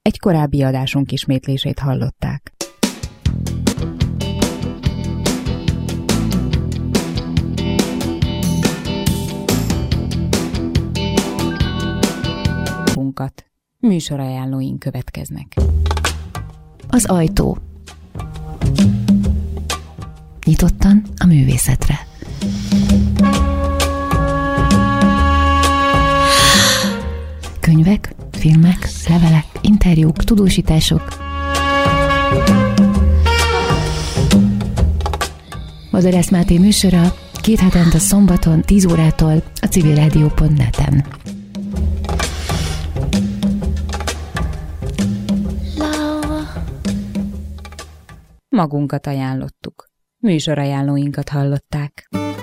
Egy korábbi adásunk ismétlését hallották. Műsorajánlóink következnek. Az ajtó. Nyitottan a művészetre. Könyvek, filmek, levelek, interjúk, tudósítások. Vadász Máté műsora 2 hetente szombaton 10 órától a civilradio.net-en. Magunkat ajánlottuk. Műsorajánlóinkat hallották.